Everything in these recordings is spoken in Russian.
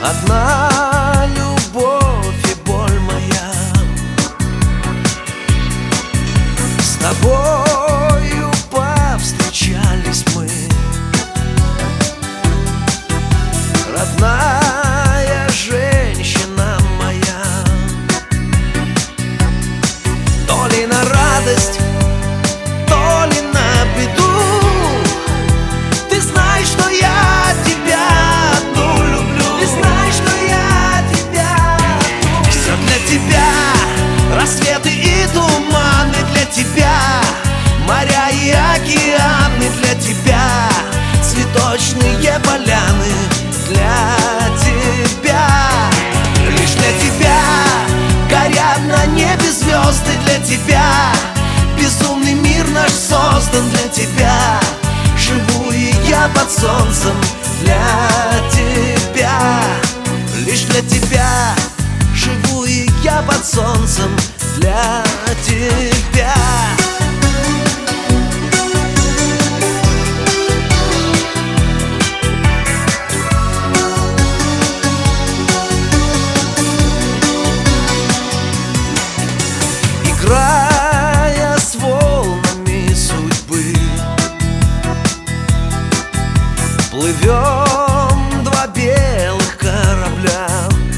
Одна любовь и боль моя, с тобою повстречались мы. Родная женщина моя, то ли на радость, то ли на беду. Ты знаешь, что я тебя одну люблю. Ты знаешь, что я тебя одну. Все для тебя, рассветы и туманы для тебя, моря и океаны для тебя, цветочные поляны для тебя. Лишь для тебя горят на небе звезды для тебя. Безумный мир наш создан для тебя. Живу и я под солнцем для тебя. Лишь для тебя живу и я под солнцем для тебя. Играя с волнами судьбы, плывем два белых корабля.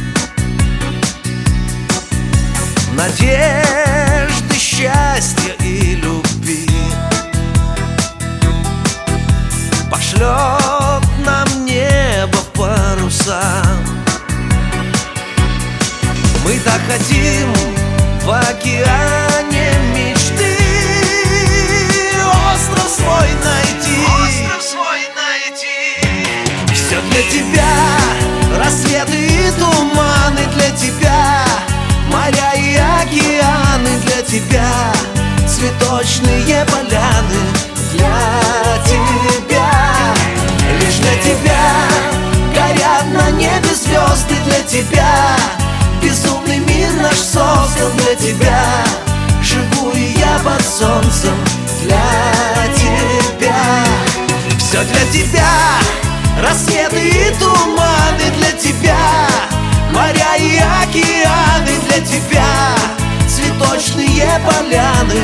Надежды, счастья и любви пошлет нам небо в паруса. Мы так хотим в океане мечты остров свой найти. Остров свой найти. Все для тебя, рассветы и туманы для тебя, моря и океаны для тебя, цветочные поляны для тебя. Лишь для тебя горят на небе звезды для тебя. Безумный мир наш создан для тебя. Живу и я под солнцем для тебя. Все для тебя, рассветы и туманы для тебя, моря и океаны для тебя, цветочные поляны